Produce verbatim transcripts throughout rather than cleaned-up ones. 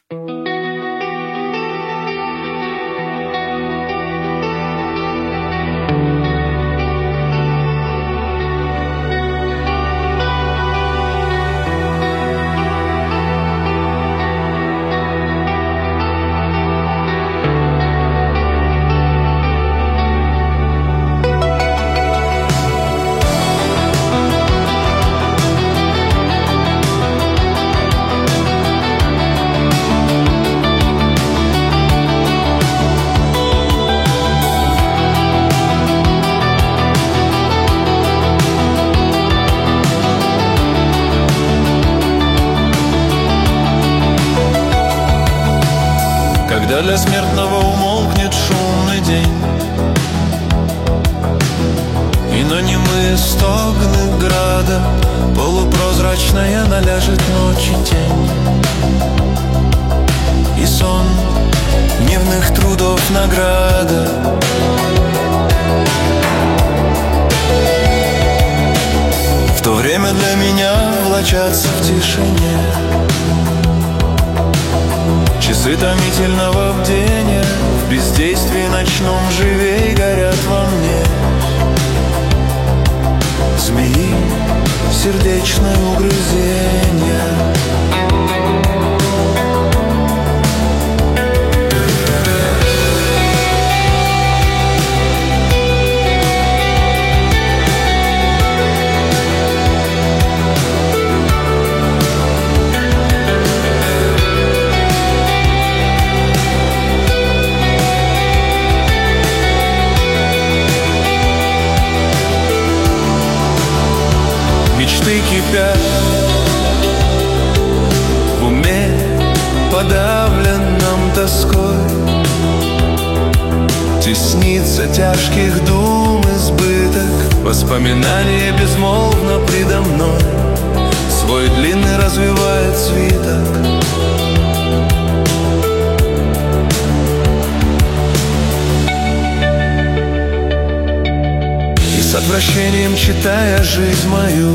Когда для смертного умолкнет шумный день, и на немые стогны града полупрозрачная наляжет ночи тень, и сон дневных трудов награда. В то время для меня влачатся в тишине часы томительного бдения, в бездействии ночном живей горят во мне змеи сердечное угрызение. Мечты кипят в уме, подавленном тоской, теснится тяжких дум избыток, воспоминания безмолвно предо мной свой длинный развивает свиток. С отвращением читая жизнь мою,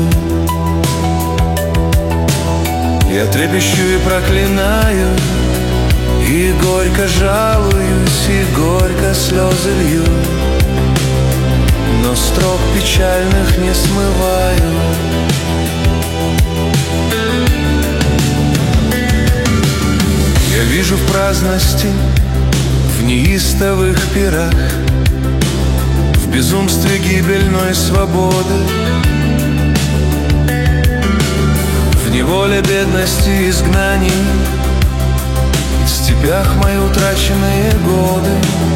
я трепещу и проклинаю, и горько жалуюсь, и горько слезы лью, но строк печальных не смываю. Я вижу в праздности, в неистовых пирах, в безумстве гибельной свободы, в неволе бедности и изгнаний, в степях мои утраченные годы.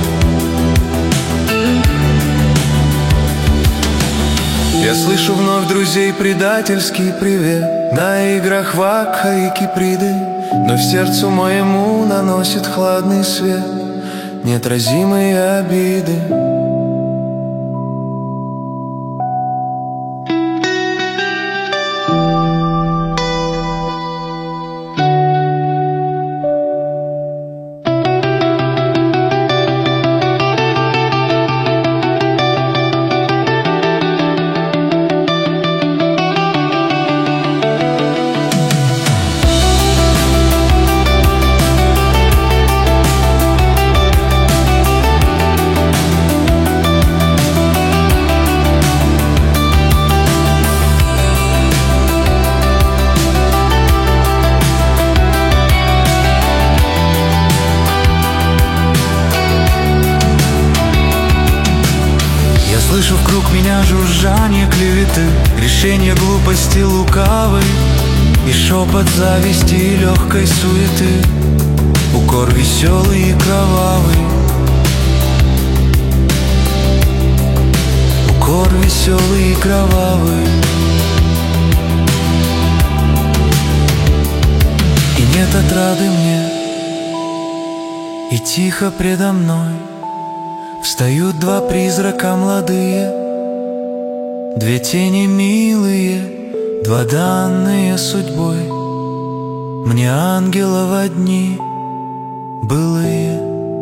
Я слышу вновь друзей предательский привет на играх вакха и киприды, но в сердцу моему наносит хладный свет неотразимые обиды. Слышу вкруг меня жужжание клеветы, решение глупости лукавой и шепот зависти и легкой суеты, укор веселый и кровавый, укор веселый и кровавый. И нет отрады мне, и тихо предо мной встают два призрака молодые, две тени милые, два данные судьбой, мне ангелов одни былые.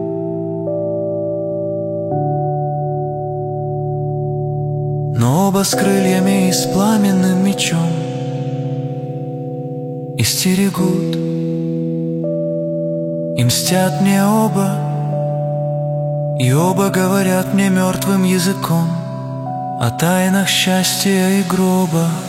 Но оба с крыльями и с пламенным мечом истерегут и мстят мне оба, и оба говорят мне мертвым языком о тайнах счастья и гроба.